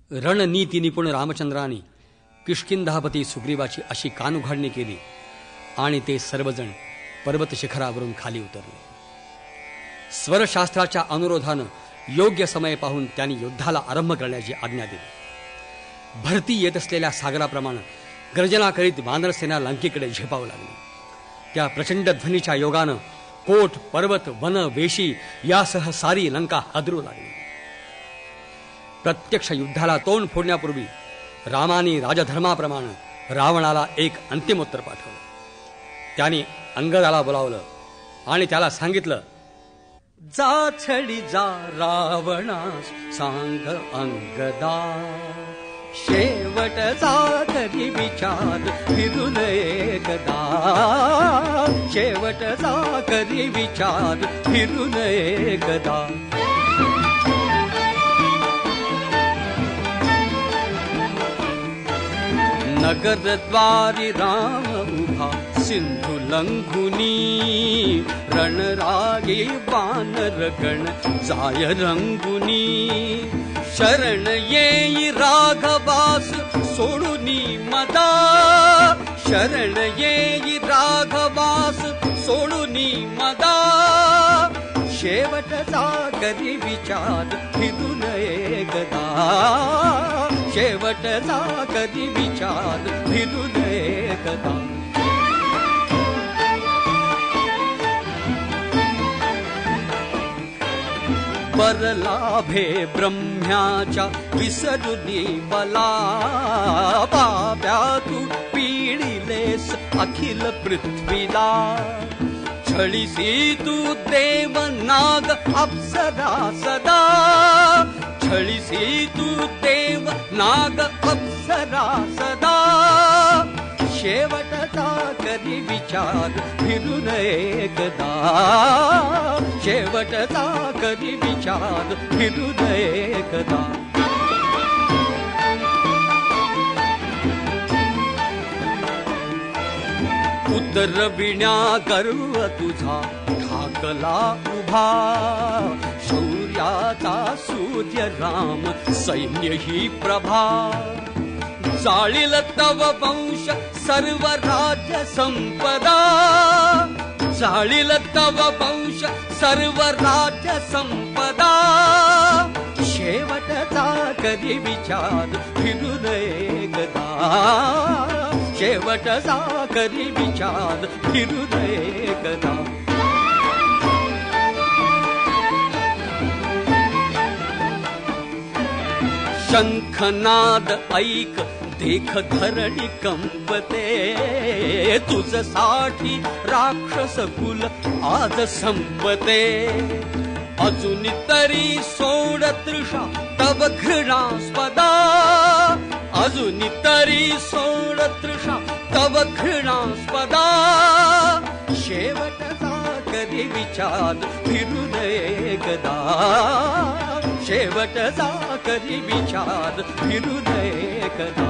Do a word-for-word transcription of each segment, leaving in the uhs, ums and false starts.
रणनीती निपुण रामचंद्राने किष्किंधापती सुग्रीवाची अशी कानउघाडणी केली आणि ते सर्वजण पर्वत शिखरावरून खाली उतरले. स्वरशास्त्राच्या अनुरोधानं योग्य समय पाहून त्यांनी युद्धाला आरंभ करण्याची आज्ञा दिली. भरती येत असलेल्या सागराप्रमाणे गर्जना करीत वानरसेना लंकेकडे झेपावू लागली. त्या प्रचंड ध्वनीच्या योगानं कोट, पर्वत, वन, वेशी यासह सारी लंका हादरू लागली. प्रत्यक्ष युद्धाला तोंड फोडण्यापूर्वी रामाने राजधर्माप्रमाणे रावणाला एक अंतिमोत्तर पाठवलं. त्याने अंगदाला बोलावलं आणि त्याला सांगितलं, जा छडी जा रावणास सांग अंगदा, शेवटचा तरी विचार फिरून एकदा, शेवटचा कधी विचार फिरून एकदा. नगरद्वारी राम उभा सिंधू लंघुनी, रणरागी वानरगण जाय रंगुनी, शरण येई राघवास सोडुनी मदा, शरण येई राघवास सोडुनी मदा, शेवटचा कधी विचार फिरून एकदा, शेवटचा कधी विचार फिरून एकदा. वर लाभे ब्रह्म्याच्या विसरुनी मला, पाप्या तू पीडिलेस अखिल पृथ्वीला, छळीसी तू देव नाग अप्सरा सदा, छळीसी तू देव नाग अप्सरा सदा, शेवटचा कधी विचार फिरून एकदा, शेवटचा कधी विचार फिरून एकदा. उतरविण्या गर्व तुझा ठाकला उभा, शौर्याचा सूर्य राम सैन्य ही प्रभा, जाळील तव वंश सर्व राज्य संपदा, जाळील तव वंश सर्व राज्य संपदा, शेवटचा कधी विचार फिरून एकदा, शेवटचा कधी विचार फिरून एकदा. शंखनाद ऐक देख धरणी कंपते, तुझ साठी राक्षस कुल आज संपते, अजून तरी सोड तृषा तव घृणास्पदा, अजून तरी सोड तृषा तव घृणास्पदा, शेवटचा कधी विचार फिरून एकदा, शेवटचा कधी विचार फिरून एकदा.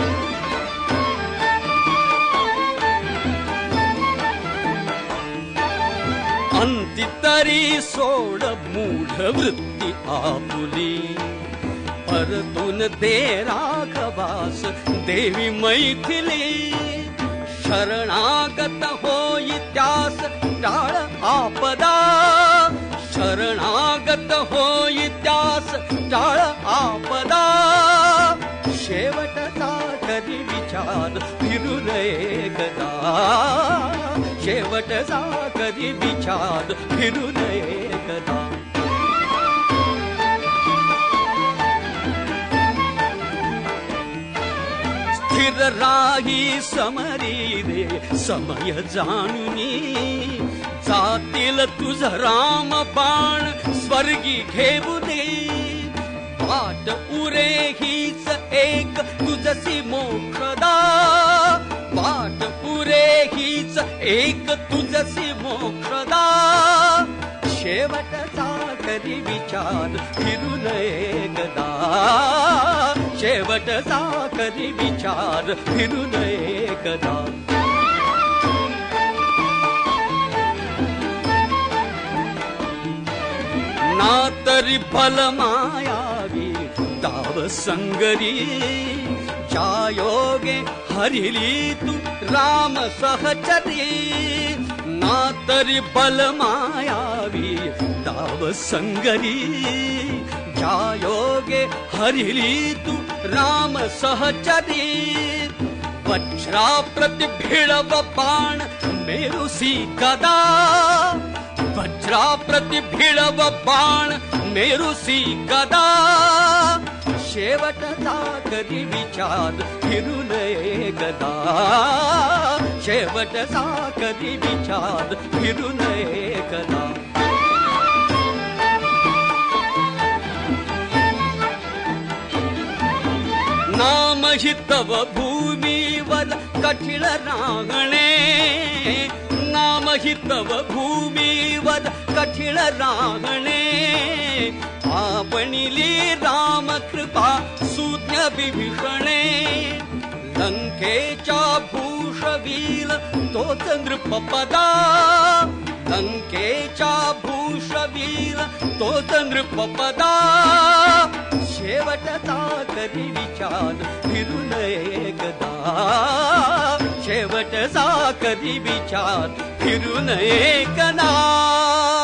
अंती तरी सोड मूढ वृत्ती आपुली, परतून दे राघवास देवी मैथिली, शरणागत होई त्यास टाळ आपदा, शरणागत होई त्यास टाळ आपदा, शेवटचा कधी विचार फिरून एकदा, शेवटचा कधी विचार फिरून एकदा. स्थिर राही समरी रे समय जाणुनी, जातील तुझ राम बाण स्वर्गी घेऊ दे, वाट उरे हीच एक तुझसी मोक्षदा, वाट उरे हीच एक तुझसी मोक्षदा, शेवटचा कधी विचार फिरून एकदा, शेवटचा कधी विचार फिरून एकदा. ना तरी फल मायावी दाव ताव संगरी ज्या योगे हरिली तू राम सहचरी ना तरी बल मायावी ताव संगरी ज्या योगे हरिली तू राम सहचरी वज्रा प्रति भिड़व बाण मेरुसी गदा वज्रा प्रति भिड़व बाण मेरुसी गदा शेवटचा कधी विचार फिरू नये गदा शेवटचा कधी विचार फिरू नये गदा नाम हि तव भूमीवर कठीण रांगणे नाम हि तव भूमीवर कठीण रांगणे आपणिली राम कृपा सुज्ञ विभीषणे लंकेच्या भूषवील तोच नृपपदा लंकेच्या भूषवील तोच नृपपदा शेवटचा कधी विचार फिरू नये गदा शेवटचा कधी विचार फिरू नये गदा